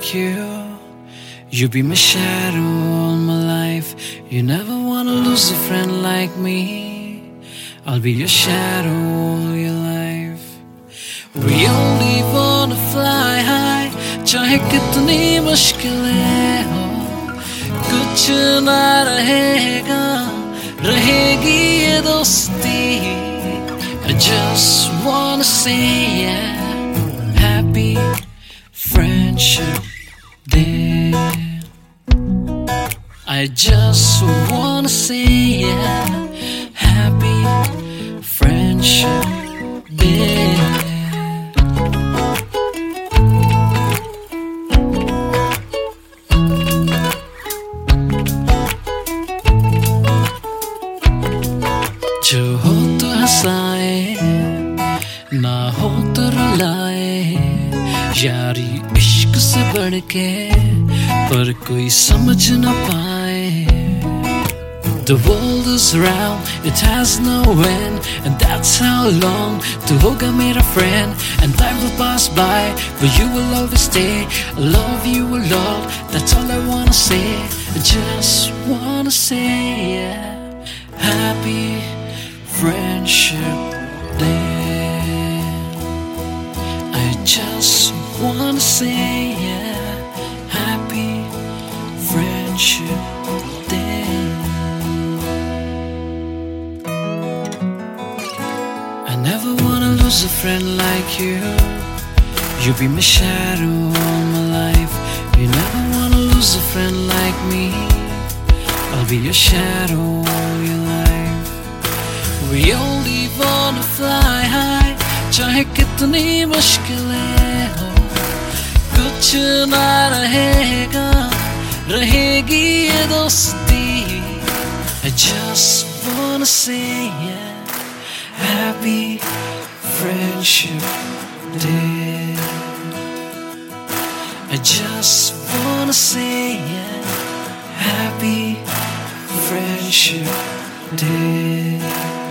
like you. You be my shadow all my life. You never wanna lose a friend like me. I'll be your shadow all your life. We only wanna fly high, चाहे कितनी मुश्किलें हो, कुछ ना रहेगा, रहेगी ये दोस्ती. I just wanna say yeah, happy friendship day. I just wanna say yeah, happy friendship day. जो हो तो हंसाए, ना हो तो रुलाए, यारी इश्क से बढ़ के पर कोई समझ न पाए. The world is round, it has no end, and that's how long tu hoga mera friend. And time will pass by, but you will always stay. I love you a lot, that's all I wanna say. I just wanna say yeah, happy friendship day. I just wanna say yeah, happy friendship day. I never wanna lose a friend like you. You be my shadow all my life. You never wanna lose a friend like me. I'll be your shadow all your life. We only wanna fly high, चाहे कितनी मुश्किलें हो, कुछ ना रहेगा, रहेगी ये दोस्ती. I just wanna say yeah, happy friendship day. I just wanna say yeah, happy friendship day.